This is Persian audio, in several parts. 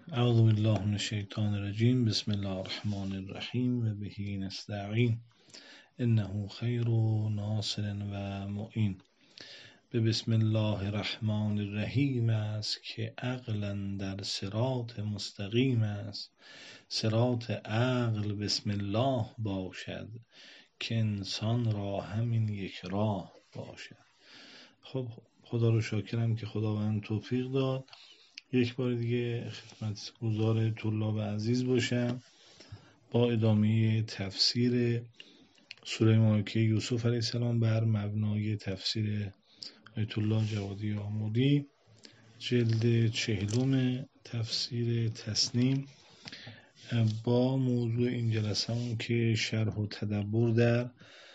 اعوذ بالله من الشیطان الرجیم. بسم الله الرحمن الرحیم و به نستعین انه خیر ناصر و معین. به بسم الله الرحمن الرحیم است که عقلا در صراط مستقیم است. صراط عقل بسم الله باشد که انسان را همین یک راه باشد. خب خدا رو شاکرم که خداوند توفیق داد یک بار دیگه خدمت گزار طلاب عزیز باشم با ادامه تفسیر سوره مبارکه یوسف علیه السلام بر مبنای تفسیر آیت الله جوادی آمودی، جلد 40 تفسیر تسنیم، با موضوع این جلسه که شرح و تدبر در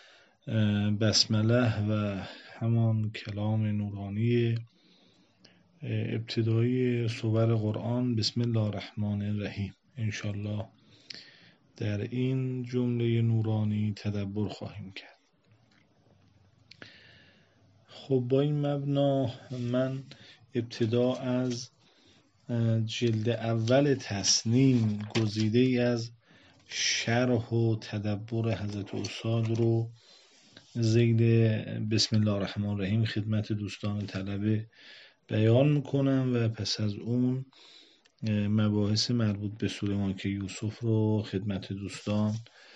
بسمله و همان کلام نورانی ابتدایی سور قرآن بسم الله الرحمن الرحیم. انشالله در این جمله نورانی تدبر خواهیم کرد. خب با این مبنا من ابتدا از جلد اول تسنیم گزیده ای از شرح و تدبر حضرت استاد رو ذیل بسم الله الرحمن الرحیم خدمت دوستان طلبه بیان میکنم و پس از اون مباحث مربوط به سوره مبارکه یوسف رو خدمت دوستان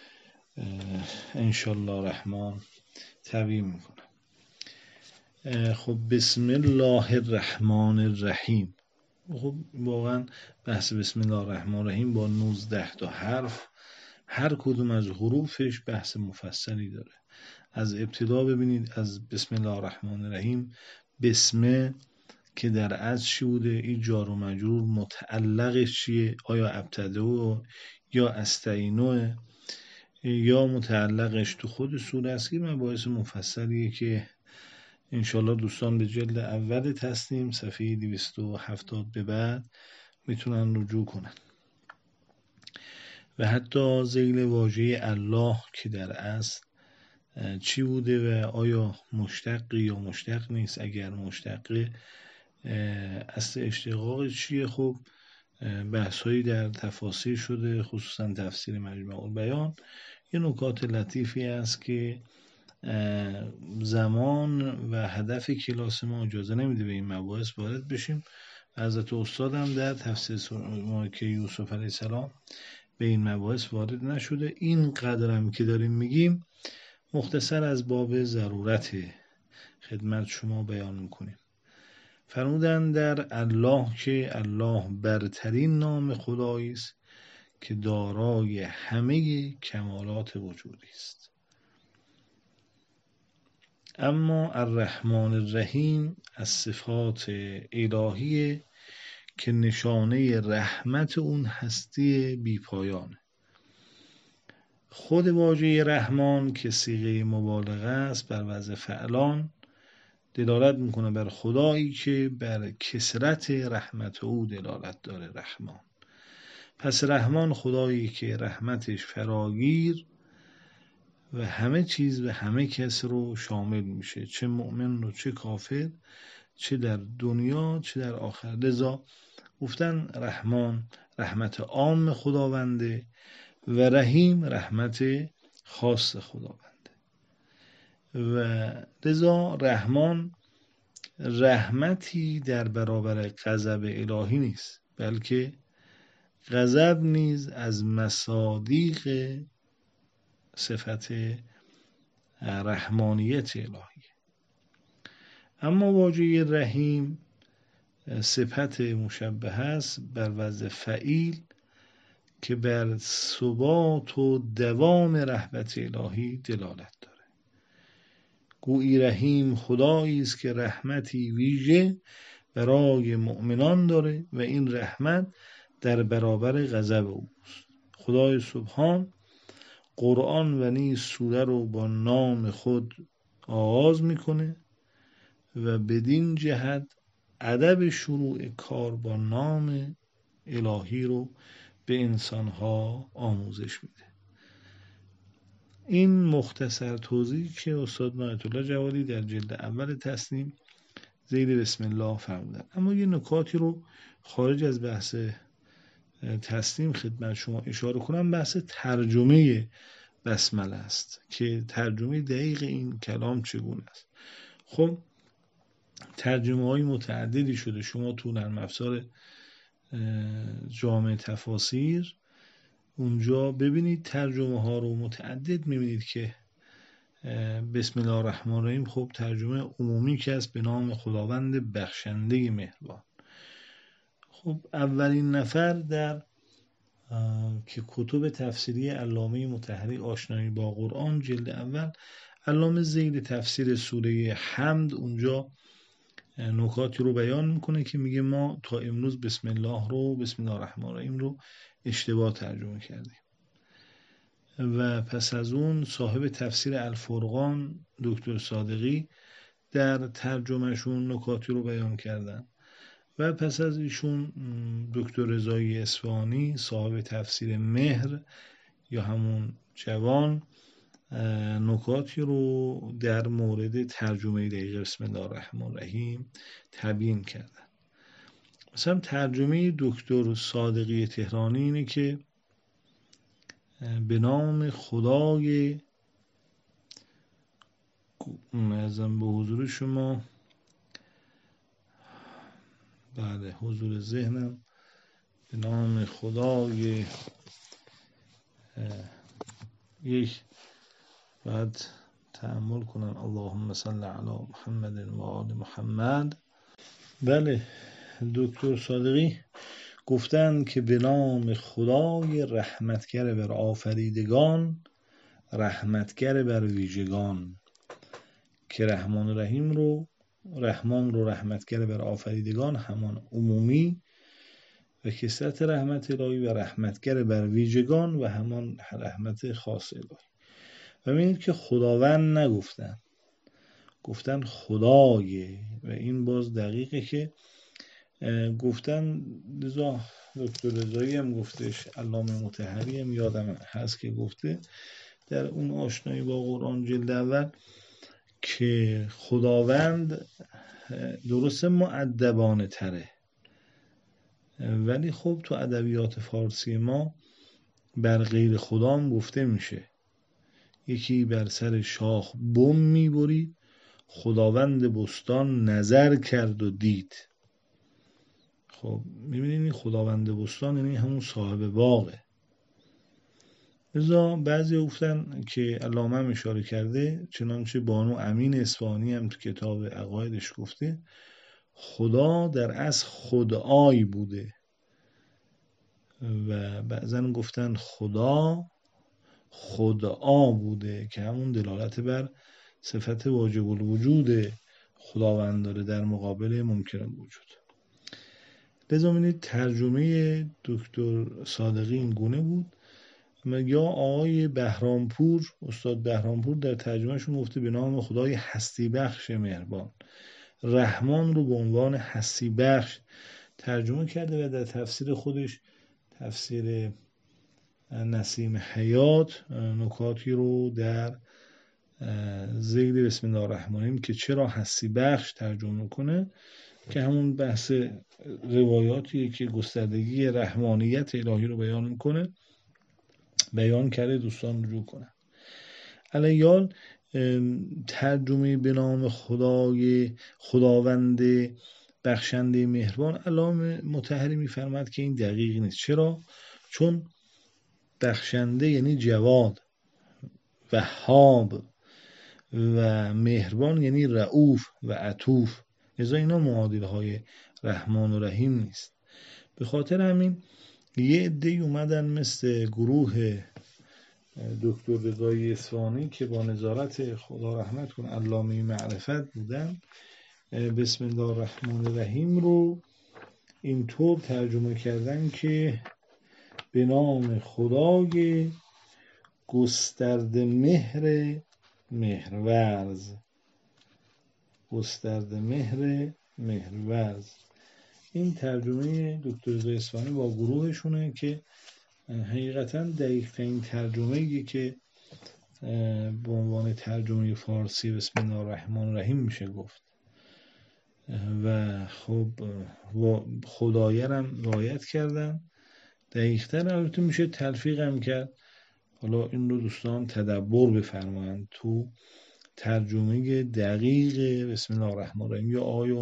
انشالله الرحمن تبیین میکنم. خب بسم الله الرحمن الرحیم. خب واقعا بحث بسم الله الرحمن الرحیم با 19 تا حرف، هر کدوم از حروفش بحث مفصلی داره. از ابتدا ببینید از بسم الله الرحمن الرحیم، بسمه که در اصل چی بوده، این جار و مجرور متعلقش چیه، آیا ابتدأ یا استعینوه یا متعلقش تو خود سوره است. این مباحث مفصلیه که انشالله دوستان به جلد اول تسنیم صفحه 270 به بعد میتونن رجوع کنن. و حتی ذیل واژه الله که در اصل چی بوده و آیا مشتق یا مشتق نیست، اگر مشتقه اصل اشتقاق چیه. خب بحثایی در تفاسیر شده، خصوصا تفسیر مجمع البیان. یه نکات لطیفی است که زمان و هدف کلاس ما اجازه نمیده به این مباحث وارد بشیم. حضرت استادم در تفسیر سوره مبارکه یوسف علیه السلام به این مباحث وارد نشده. این قدرم که داریم میگیم مختصر از باب ضرورت خدمت شما بیان میکنیم. فرمودن در الله که الله برترین نام خدایی است که دارای همه کمالات وجودی است. اما الرحمن الرحیم از صفات الهیه که نشانه رحمت اون هستی بی پایانه. خود واژه رحمان که صیغه مبالغه است بر وزن فعلان دلالت میکنه بر خدایی که بر کثرت رحمت او دلالت داره، رحمان. پس رحمان خدایی که رحمتش فراگیر و همه چیز و همه کس رو شامل میشه، چه مؤمن و چه کافر، چه در دنیا چه در آخر. لذا گفتن رحمان رحمت عام خداونده و رحیم رحمت خاص خداونده. و لذا رحمان رحمتی در برابر غضب الهی نیست، بلکه غضب نیز از مصادیق صفت رحمانیت الهی. اما واژه رحیم صفت مشبه است بر وزن فعیل که بر ثبات و دوام رحمت الهی دلالت داره. گویی رحیم خدایی است که رحمتی ویژه برای مؤمنان داره و این رحمت در برابر غضب اوست. خدای سبحان قرآن و نیز سوره رو با نام خود آغاز میکنه و بدین جهت ادب شروع کار با نام الهی رو به انسانها آموزش میده. این مختصر توضیح که استاد آیت الله جوادی در جلد اول تسنیم ذیل بسم الله فرمودن. اما یه نکاتی رو خارج از بحث تسلیم خدمت شما اشاره کنم بحث ترجمه بسمله است که ترجمه دقیق این کلام چگونه است. خب ترجمه های متعددی شده، شما تو نرم افزار جامع تفاسیر اونجا ببینید ترجمه ها رو متعدد میبینید که بسم الله الرحمن الرحیم خب ترجمه عمومی که است به نام خداوند بخشنده مهربان. خب اولین نفر در که کتب تفسیری علامه مطهری آشنایی با قرآن جلد اول، علامه ذیل تفسیر سوره حمد اونجا نکاتی رو بیان میکنه که میگه ما تا امروز بسم الله الرحمن الرحیم رو اشتباه ترجمه کردیم و پس از اون صاحب تفسیر الفرقان دکتر صادقی در ترجمهشون نکاتی رو بیان کردن و پس از ایشون دکتر رضایی اصفهانی صاحب تفسیر مهر یا همون جوان نکاتی رو در مورد ترجمه دقیق بسم الله الرحمن الرحیم تبیین کردن. مثلا ترجمه دکتر صادقی تهرانی اینه که به نام خدای ازم به حضور شما، بله حضور ذهنم، به نام خدای یک باید تأمل کنم اللهم صل علی محمد و آل محمد. بله دکتر صادقی گفتن که به نام خدای رحمتگر بر آفریدگان، رحمتگر بر ویژگان، که رحمان رو رحمتگر بر آفریدگان همان عمومی و کثرت رحمت الهی و رحمتگر بر ویژگان و همان رحمت خاص الهی. و می‌بینید که خداوند نگفتن، گفتن خدای، و این باز دقیقه که گفتن. لذا دکتر رضایی هم گفتش، علامه مطهری هم یادم هست که گفته در اون آشنایی با قرآن جلد اول که خداوند درسته مؤدبانه تره، ولی خب تو ادبیات فارسی ما بر غیر خدا هم گفته میشه. یکی بر سر شاخ بم میبرید، خداوند بستان نظر کرد و دید. خب میبینید خداوند بستان یعنی همون صاحب باغه. لذا بعضی گفتن که علامه هم اشاره کرده، چنانچه بانو امین اصفهانی هم تو کتاب عقایدش گفته خدا در اصل خدای بوده و بعضن گفتن خدا خدعا بوده که همون دلالت بر صفت واجب الوجود خداوند داره در مقابل ممکن الوجود. لذا می‌بینید ترجمه دکتر صادقی این گونه بود. یا آقای بهرامپور، استاد بهرامپور در ترجمهشون گفته به نام خدای هستی بخش مهربان، رحمان رو به عنوان هستی بخش ترجمه کرده و در تفسیر خودش، تفسیر نسیم حیات، نکاتی رو در ذیل بسم الله الرحمن الرحیم که چرا هستی بخش ترجمه کنه، که همون بحث روایاتیه که گستردگی رحمانیت الهی رو بیان میکنه، بیان کرده، دوستان رجوع کنن. علیال ترجمه به نام خداوند بخشنده مهربان، علامه مطهری میفرماد که این دقیق نیست. چرا؟ چون بخشنده یعنی جواد، وهاب، و مهربان یعنی رؤوف و عطوف، لذا اینا معادل های رحمان و رحیم نیست. به خاطر همین یه عده‌ای اومدن مثل گروه دکتر رضایی اصفهانی که با نظارت خدا رحمت کن علامه معرفت بودن، بسم الله الرحمن الرحیم رو اینطور ترجمه کردن که به نام خدای گسترده مهر مهرورز، گسترده مهر مهرورز. این ترجمه دکتر رضایی اصفهانی با گروهشونه که حقیقتا دقیق ترین ترجمه‌ای که به عنوان ترجمه فارسی بسم الله الرحمن الرحیم میشه گفت. و خب خدایه هم رعایت کردن دقیق‌تر البته میشه تلفیق هم کرد. حالا این رو دوستان تدبر بفرمایند تو ترجمه دقیق بسم الله الرحمن الرحیم. یا آقای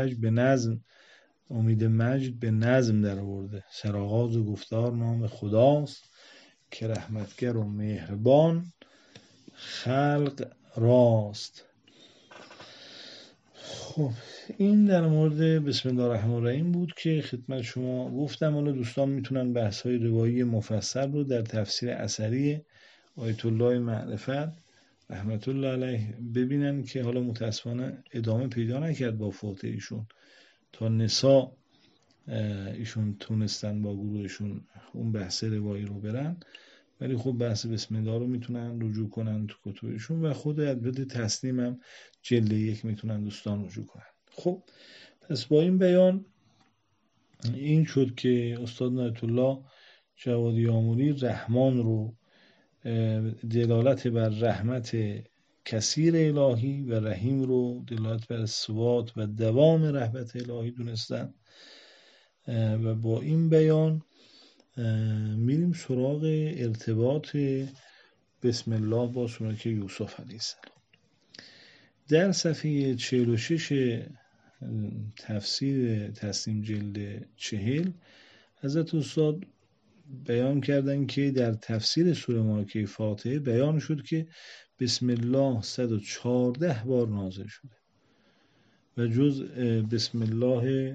امید مجد به نظم در آورده: سرآغاز گفتار نام خداست که رحمتگر و مهربان خلق راست. خب این در مورد بسم الله الرحمن الرحیم بود که خدمت شما گفتم. حالا دوستان میتونن بحث های روایی مفصل رو در تفسیر اثری آیت الله معرفت رحمت الله علیه ببینن که حالا متاسفانه ادامه پیدا نکرد با فوت ایشون. تا نساء ایشون تونستن با گروهشون اون بحث روایی رو برن، ولی خب بحث بسم الله رو میتونن رجوع کنن تو کتبشون و خود ادبیات تسلیم هم جلد 1 میتونن دوستان رجوع کنن. خب پس با این بیان این شد که استاد نایت الله جوادی آموری رحمان رو دلالت بر رحمت کثیر الهی و رحیم رو دلالت بر ثبات و دوام رحمت الهی دونستن. و با این بیان میریم سراغ ارتباط بسم الله با سورة یوسف علیه السلام. در صفحه 46 تفسیر تسلیم جلد 40 حضرت استاد بیان کردن که در تفسیر سوره مبارکه فاتحه بیان شد که بسم الله 114 بار نازل شده و جز بسم الله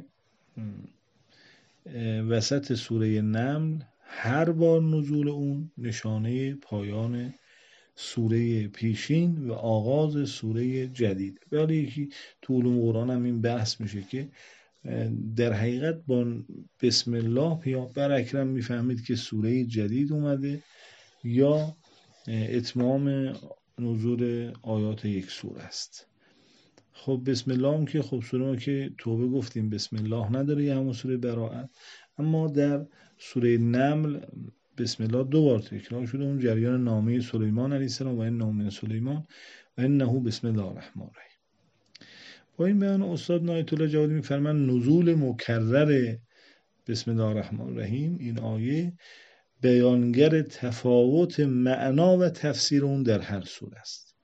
وسط سوره نمل هر بار نزول اون نشانه پایان سوره پیشین و آغاز سوره جدید. ولی یکی تو علوم قرآن هم این بحث میشه که در حقیقت با بسم الله پیامبر اکرم میفهمید که سوره جدید اومده یا اتمام نزول آیات یک سوره است. خب بسم الله هم که خب سوره ما که توبه گفتیم بسم الله نداره، یه همون سوره براءت، اما در سوره نمل بسم الله 2 بار تکرار شده. اون جریان نامه سلیمان علیه السلام و این نامه سلیمان و انه بسم الله الرحمن الرحیم. با این بیان استاد نایت الله جوادی میفرمان نزول مکرر بسم الله الرحمن الرحیم این آیه بیانگر تفاوت معنا و تفسیر اون در هر سوره است.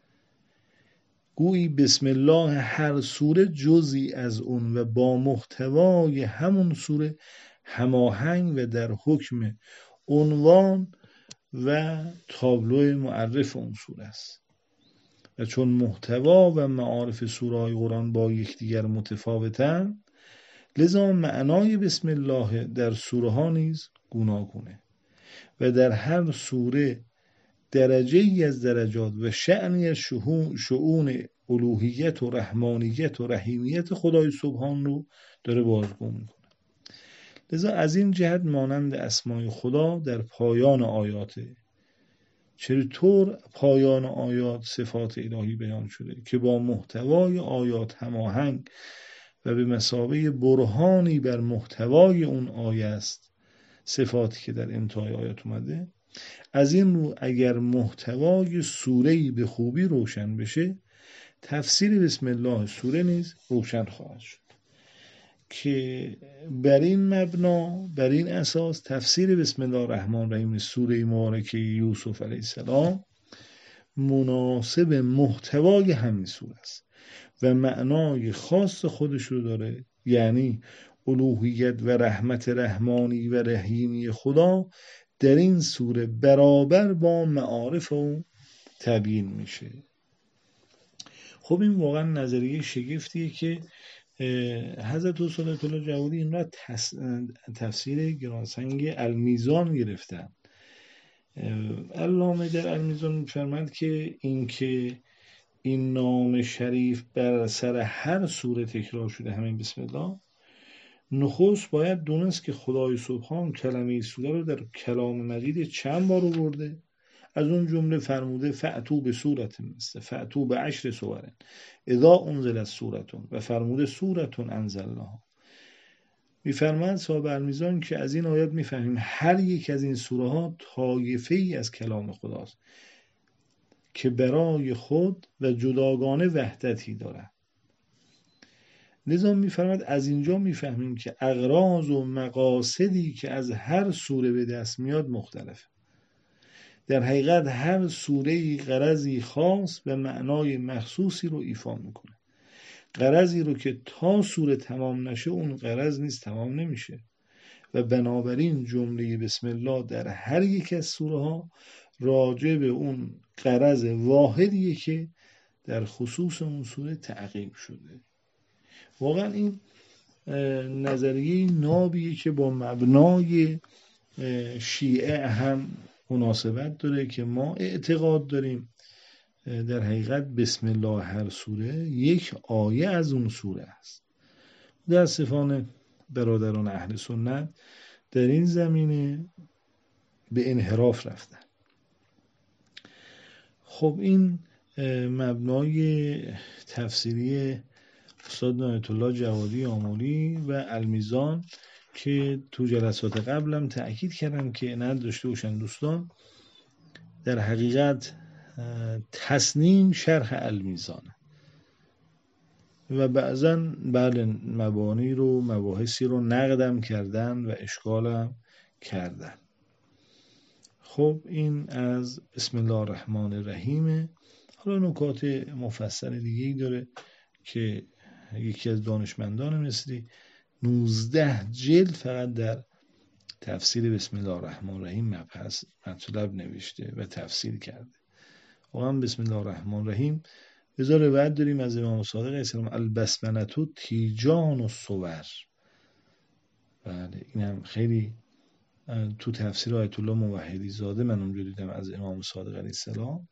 گویی بسم الله هر سوره جزئی از اون و با محتوای همون سوره هماهنگ و در حکم عنوان و تابلو معرف اون سوره است. و چون محتوا و معارف سوره‌های قرآن با یکدیگر متفاوتند، لذا معنای بسم الله در سوره ها نیز گوناگونه و در هر سوره درجه ای از درجات و شأنی از شؤون الوهیت و رحمانیت و رحیمیت خدای سبحان رو داره بازگو میکنه. لذا از این جهت مانند اسمای خدا در پایان آیاته. چطور پایان آیات صفات الهی بیان شده که با محتوای آیات هماهنگ و به مثابه برهانی بر محتوای اون آیه است صفاتی که در انتهای آیات اومده. از این رو اگر محتوای سوره‌ای به خوبی روشن بشه، تفسیر بسم الله سوره نیز روشن خواهد شد که بر این مبنا، بر این اساس تفسیر بسم الله الرحمن الرحیم سوره مبارکه یوسف علیه السلام مناسب محتوای همین سوره است و معنای خاص خودش رو داره، یعنی الوهیت و رحمت رحمانی و رحیمی خدا در این سوره برابر با معارف اون تبیین میشه. خب این واقعا نظریه شگفتیه که حضرت استاد آیت الله جوادی این را تفسیر گرانسنگ المیزان گرفتن. علامه در المیزان می‌فرماید که این نام شریف بر سر هر سوره تکرار شده، همین بسم الله، نخست باید دونست که خدای سبحان کلمه سوره رو در کلام مجید چند بار آورده. از اون جمله فرموده فأتو به سورة مثل فأتو به 10 سور اذا انزلت سورتون و فرموده سورتون انزلناها. میفرماید صاحب المیزان که از این آیات میفهمیم هر یک از این سوره ها طایفه ای از کلام خداست که برای خود و جداگانه وحدتی دارد. لذا میفرماد از اینجا میفهمیم که اغراض و مقاصدی که از هر سوره به دست میاد مختلفه. در حقیقت هر سوره‌ای غرضی خاص و معنای مخصوصی رو ایفا میکنه. غرضی رو که تا سوره تمام نشه اون غرض نیست، تمام نمیشه و بنابراین جمله بسم الله در هر یک از سوره ها راجع به اون غرض واحدیه که در خصوص اون سوره تعقیب شده. واقعا این نظریه نابیه که با مبنای شیعه هم مناسبت داره که ما اعتقاد داریم در حقیقت بسم الله هر سوره یک آیه از اون سوره است. متاسفانه برادران اهل سنت در این زمینه به انحراف رفتن. خب این مبنای تفسیری استاد نایت الله جوادی آملی و المیزان که تو جلسات قبلم تأکید کردم که نداشته باشن دوستان، در حقیقت تصنیم شرح المیزانه و بعضا بله مبانی رو مباحثی رو نقدم کردن و اشکالم کردن. خب این از بسم الله الرحمن الرحیم. حالا نکات مفصل دیگه‌ای داره که یکی از دانشمندان مصری 19 جلد فقط در تفسیر بسم الله الرحمن الرحیم مطلب نوشته و تفسیر کرده. واقعا بسم الله الرحمن الرحیم بذار روایت داریم از امام صادق علیه السلام البسملة تیجان الصور. بله اینم خیلی تو تفسیر آیت الله موحدی زاده من اونجا دیدم از امام صادق علیه السلام،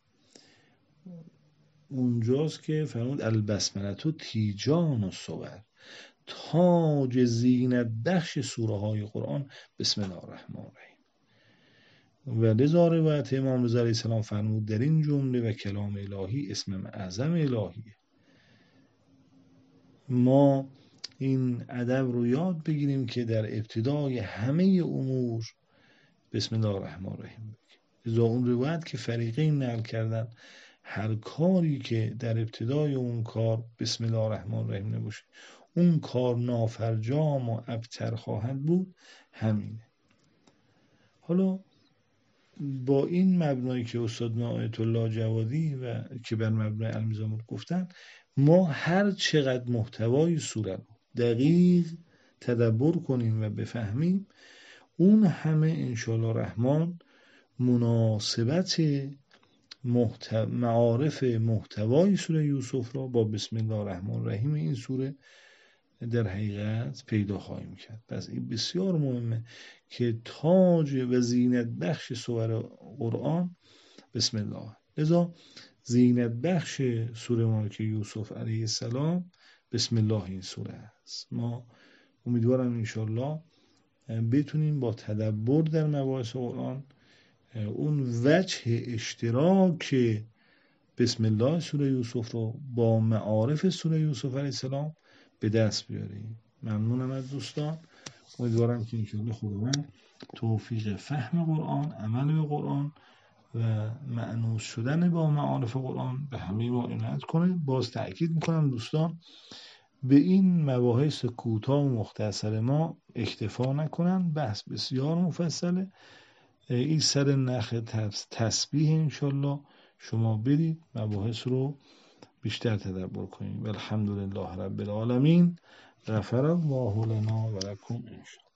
اونجاست که فرمود البسملة تیجان الصور، تاج زینت بخش سوره های قرآن بسم الله الرحمن الرحیم. و لذا روایت امام رضا علیه السلام فرمود در این جمله و کلام الهی اسم اعظم الهیه. ما این ادب رو یاد بگیریم که در ابتدای همه امور بسم الله الرحمن الرحیم بگیم. لذا اون روایت که فریقین نقل کردن هر کاری که در ابتدای اون کار بسم الله الرحمن الرحیم نباشه اون کار نافرجام و ابتر خواهد بود، همینه. حالا با این مبنایی که استاد آیت الله جوادی و که بر مبنای المیزان گفتن، ما هر چقدر محتوای سوره رو دقیق تدبر کنیم و بفهمیم، اون همه انشاءالله رحمان مناسبت معارف محتوای سوره یوسف را با بسم الله الرحمن الرحیم این سوره در حقیقت پیدا خواهیم کرد. پس این بسیار مهمه که تاج و زینت بخش سوره قرآن بسم الله. لذا زینت بخش سوره مبارکه یوسف علیه السلام بسم الله این سوره است. ما امیدوارم انشالله بتونیم با تدبر در مباحث قرآن اون وجه اشتراک بسم الله سوره یوسف رو با معارف سوره یوسف علیه السلام به دست بیاریم. ممنونم از دوستان. امیدوارم که انشاءالله خداوند توفیق فهم قرآن، عمل به قرآن و مأنوس شدن با معارف قرآن به همه ما عنایت کنه. باز تأکید میکنم دوستان به این مباحث کوتاه و مختصر ما اکتفا نکنن، بحث بسیار مفصله. این سر نخ تسبیح انشالله شما برید مباحث رو بیشتر تدبر کنید. والحمدلله رب العالمین. غفر الله لنا و لکم.